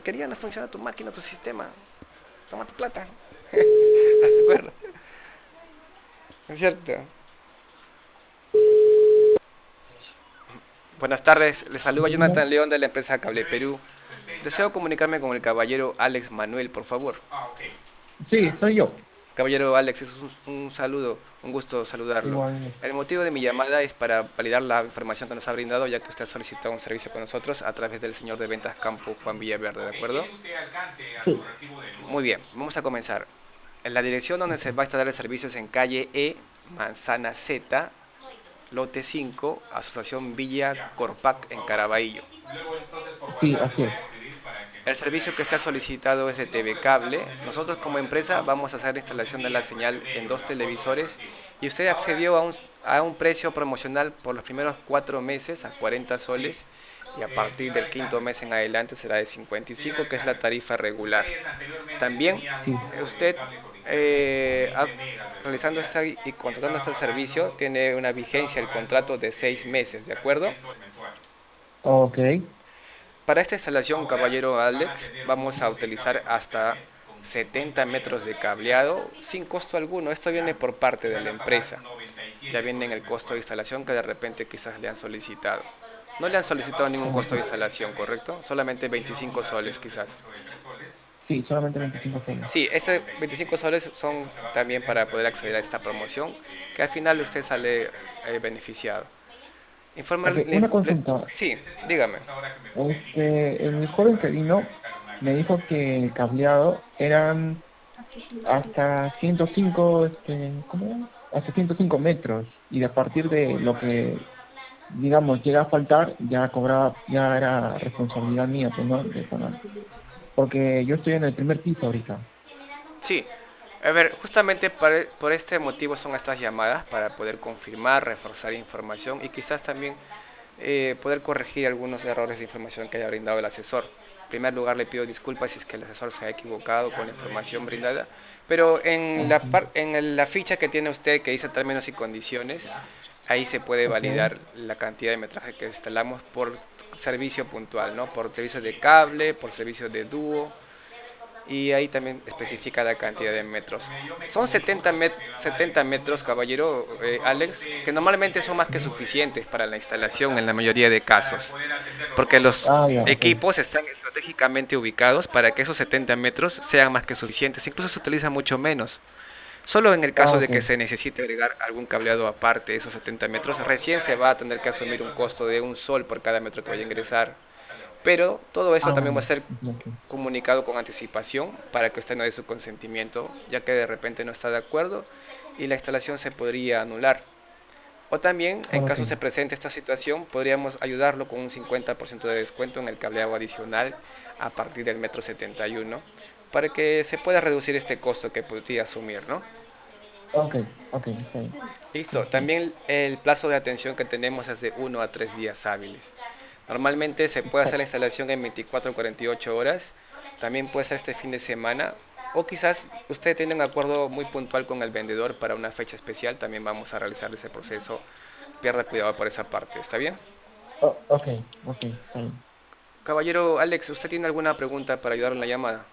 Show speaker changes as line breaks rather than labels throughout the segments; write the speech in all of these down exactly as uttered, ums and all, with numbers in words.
porquería, no funciona tu máquina, tu sistema. Toma tu plata. ¿Estás de acuerdo? ¿Es cierto? Buenas tardes, les saluda Jonathan León de la empresa Cable Perú. Deseo comunicarme con el caballero Alex Manuel, por favor.
Sí, soy yo.
Caballero Alex, es un, un saludo, un gusto saludarlo.
Igual.
El motivo de mi llamada es para validar la información que nos ha brindado, ya que usted ha solicitado un servicio con nosotros a través del señor de ventas Campo, Juan Villaverde, ¿de acuerdo?
Sí.
Muy bien, vamos a comenzar. En la dirección donde se va a instalar el servicio es en calle E, Manzana Z, lote cinco, Asociación Villa Corpac, en Caraballo.
Sí, así es.
El servicio que está solicitado es de T V Cable. Nosotros como empresa vamos a hacer la instalación de la señal en dos televisores y usted accedió a un, a un precio promocional por los primeros cuatro meses a cuarenta soles y a partir del quinto mes en adelante será de cincuenta y cinco, que es la tarifa regular. También
Sí.
usted eh, a- realizando este y contratando este servicio tiene una vigencia el contrato de seis meses, ¿de acuerdo?
Ok.
Para esta instalación, caballero Alex, vamos a utilizar hasta setenta metros de cableado sin costo alguno. Esto viene por parte de la empresa. Ya viene en el costo de instalación que de repente quizás le han solicitado. No le han solicitado ningún costo de
Ok.
instalación, ¿correcto? Solamente veinticinco soles quizás.
Sí, solamente veinticinco soles.
Sí, estos veinticinco soles son también para poder acceder a esta promoción, que al final usted sale eh, beneficiado.
Ok,
Informarle,
una
le-
consulta.
sí, dígame.
Este, el joven que vino me dijo que el cableado eran hasta ciento cinco, este, ¿cómo era? Hasta ciento cinco metros. Y a partir de lo que, digamos, llega a faltar, ya cobraba, ya era responsabilidad mía, pues, ¿no? De pagar. Porque yo estoy en el primer piso ahorita.
Sí, a ver, justamente por, por este motivo son estas llamadas para poder confirmar, reforzar información y quizás también eh, poder corregir algunos errores de información que haya brindado el asesor. En primer lugar, le pido disculpas si es que el asesor se ha equivocado con la información brindada, pero en la,
Ok.
par- en la ficha que tiene usted que dice términos y condiciones, ahí se puede
Ok.
validar la cantidad de metraje que instalamos por servicio puntual, ¿no? Por servicio de cable, por servicio de dúo, y ahí también especifica la cantidad de metros. Son setenta, met setenta metros, caballero eh, Alex, que normalmente son más que suficientes para la instalación en la mayoría de casos, porque los
Ah, ya, ok.
equipos están estratégicamente ubicados para que esos setenta metros sean más que suficientes, incluso se utiliza mucho menos. Solo en el
Ah,
caso de
ok.
que se necesite agregar algún cableado aparte de esos setenta metros, recién se va a tener que asumir un costo de un sol por cada metro que vaya a ingresar. Pero todo esto
Ah,
también va a ser
ok, ok.
comunicado con anticipación para que usted no dé su consentimiento, ya que de repente no está de acuerdo y la instalación se podría anular. O también, en
Ok.
caso se presente esta situación, podríamos ayudarlo con un cincuenta por ciento de descuento en el cableado adicional a partir del metro setenta y uno para que se pueda reducir este costo que podría asumir, ¿no?
Ok, ok, está bien.
Listo.
Listo.
También el plazo de atención que tenemos es de uno a tres días hábiles. Normalmente se puede hacer la
Exacto.
instalación en veinticuatro o cuarenta y ocho horas. También puede ser este fin de semana. O quizás usted tiene un acuerdo muy puntual con el vendedor para una fecha especial. También vamos a realizar ese proceso. Pierda cuidado por esa parte. ¿Está bien?
Oh, ok, ok, está bien.
Caballero Alex, ¿usted tiene alguna pregunta para ayudar en la llamada?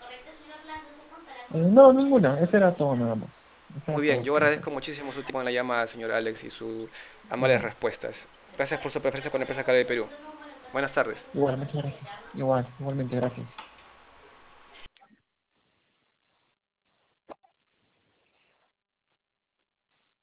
Eh, no, ninguna. Eso era todo nada más. Eso era
Muy bien,
todo
yo
por
agradezco
hacer.
muchísimo su tiempo en la llamada, señor Alex, y sus amables
Igual,
respuestas. Gracias por su preferencia con la empresa Cable de Perú. Buenas tardes.
igual, muchas gracias. Igual, igualmente, gracias.